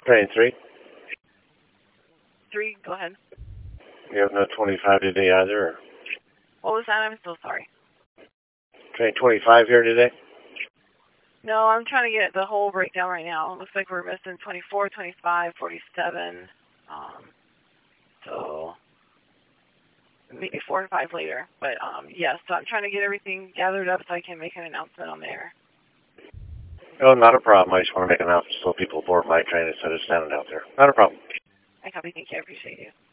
Train 3. 3, go ahead. You have no 25 today either? Or? What was that? I'm so sorry. Train 25 here today? No, I'm trying to get the whole breakdown right now. It looks like we're missing 24, 25, 47. So maybe 4 or 5 later. But yes, so I'm trying to get everything gathered up so I can make an announcement on there. Oh, not a problem. I just want to make an announcement so people board my train instead of standing out there. Not a problem. I copy. Thank you. I appreciate you.